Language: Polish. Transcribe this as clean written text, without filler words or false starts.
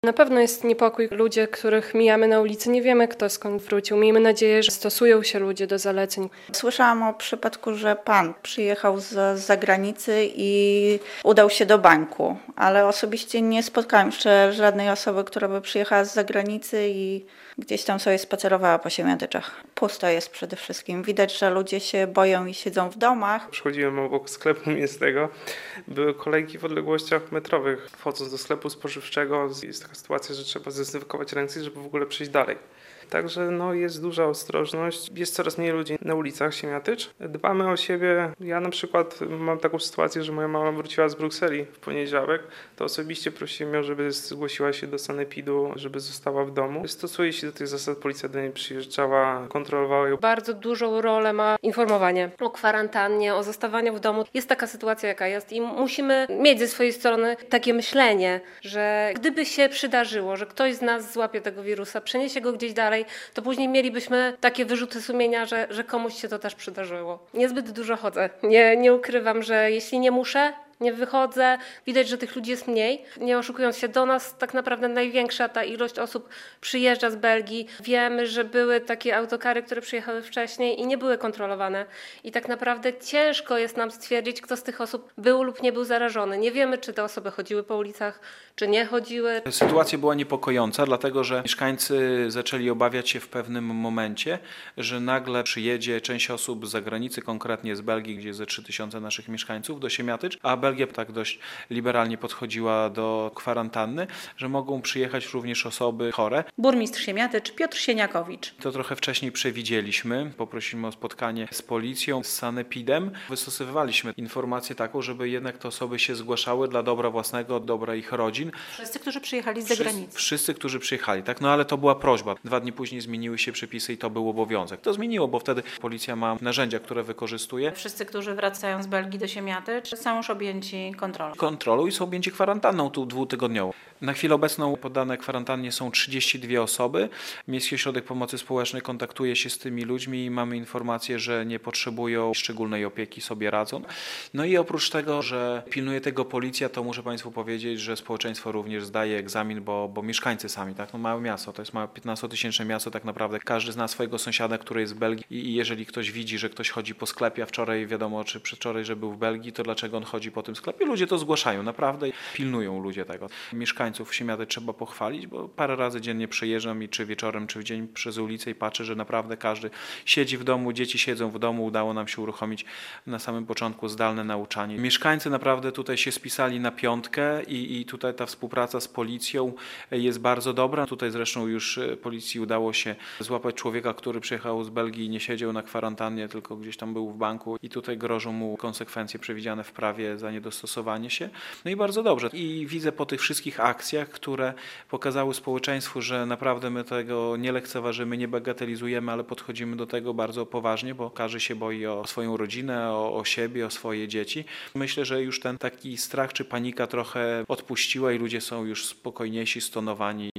Na pewno jest niepokój. Ludzie, których mijamy na ulicy, nie wiemy, kto skąd wrócił. Miejmy nadzieję, że stosują się ludzie do zaleceń. Słyszałam o przypadku, że pan przyjechał z zagranicy i udał się do banku, ale osobiście nie spotkałam jeszcze żadnej osoby, która by przyjechała z zagranicy i gdzieś tam sobie spacerowała po Siemiatyczach. Pusto jest przede wszystkim. Widać, że ludzie się boją i siedzą w domach. Przychodziłem obok sklepu mięsnego. Były kolejki w odległościach metrowych. Wchodząc do sklepu spożywczego jest taka sytuacja, że trzeba zdezynfekować ręce, żeby w ogóle przejść dalej. Także jest duża ostrożność. Jest coraz mniej ludzi na ulicach Siemiatycz. Dbamy o siebie. Ja na przykład mam taką sytuację, że moja mama wróciła z Brukseli w poniedziałek. To osobiście prosiłem ją, żeby zgłosiła się do sanepidu, żeby została w domu. Stosuje się do tych zasad. Policja do niej przyjeżdżała, kontrolowała ją. Bardzo dużą rolę ma informowanie o kwarantannie, o zostawaniu w domu. Jest taka sytuacja, jaka jest i musimy mieć ze swojej strony takie myślenie, że gdyby się przydarzyło, że ktoś z nas złapie tego wirusa, przeniesie go gdzieś dalej, to później mielibyśmy takie wyrzuty sumienia, że komuś się to też przydarzyło. Niezbyt dużo chodzę. Nie ukrywam, że jeśli nie muszę, nie wychodzę. Widać, że tych ludzi jest mniej. Nie oszukując się, do nas tak naprawdę największa ta ilość osób przyjeżdża z Belgii. Wiemy, że były takie autokary, które przyjechały wcześniej i nie były kontrolowane. I tak naprawdę ciężko jest nam stwierdzić, kto z tych osób był lub nie był zarażony. Nie wiemy, czy te osoby chodziły po ulicach, czy nie chodziły. Sytuacja była niepokojąca, dlatego że mieszkańcy zaczęli obawiać się w pewnym momencie, że nagle przyjedzie część osób z zagranicy, konkretnie z Belgii, gdzie jest ze 3000 naszych mieszkańców, do Siemiatycz, a Belgia tak dość liberalnie podchodziła do kwarantanny, że mogą przyjechać również osoby chore. Burmistrz Siemiatycz Piotr Sieniakowicz. To trochę wcześniej przewidzieliśmy. Poprosiliśmy o spotkanie z policją, z sanepidem. Wystosowywaliśmy informację taką, żeby jednak te osoby się zgłaszały dla dobra własnego, dobra ich rodzin. Wszyscy, którzy przyjechali z zagranicy. Wszyscy, którzy przyjechali, tak? Ale to była prośba. 2 dni później zmieniły się przepisy i to był obowiązek. To zmieniło, bo wtedy policja ma narzędzia, które wykorzystuje. Wszyscy, którzy wracają z Belgii do Siemiatycz, są już objęci kontrolą i są objęci kwarantanną tu 2-tygodniową. Na chwilę obecną poddane kwarantannie są 32 osoby. Miejski Ośrodek Pomocy Społecznej kontaktuje się z tymi ludźmi i mamy informację, że nie potrzebują szczególnej opieki, sobie radzą. I oprócz tego, że pilnuje tego policja, to muszę Państwu powiedzieć, że społeczeństwo również zdaje egzamin, bo mieszkańcy sami, tak? Małe miasto, to jest małe 15-tysięczne miasto, tak naprawdę każdy zna swojego sąsiada, który jest w Belgii i jeżeli ktoś widzi, że ktoś chodzi po sklepie, a wczoraj wiadomo, czy przedwczoraj, że był w Belgii, to dlaczego on chodzi po tym sklepie? Ludzie to zgłaszają, naprawdę pilnują ludzie tego. Mieszkańców Siemiatycz trzeba pochwalić, bo parę razy dziennie przejeżdżam i czy wieczorem, czy w dzień przez ulicę i patrzę, że naprawdę każdy siedzi w domu, dzieci siedzą w domu, udało nam się uruchomić na samym początku zdalne nauczanie. Mieszkańcy naprawdę tutaj się spisali na piątkę i tutaj ta współpraca z policją jest bardzo dobra. Tutaj zresztą już policji udało się złapać człowieka, który przyjechał z Belgii i nie siedział na kwarantannie, tylko gdzieś tam był w banku i tutaj grożą mu konsekwencje przewidziane w prawie za niedostosowanie się. I bardzo dobrze. I widzę po tych wszystkich akcjach, które pokazały społeczeństwu, że naprawdę my tego nie lekceważymy, nie bagatelizujemy, ale podchodzimy do tego bardzo poważnie, bo każdy się boi o swoją rodzinę, o siebie, o swoje dzieci. Myślę, że już ten taki strach czy panika trochę odpuściła i ludzie są już spokojniejsi, stonowani.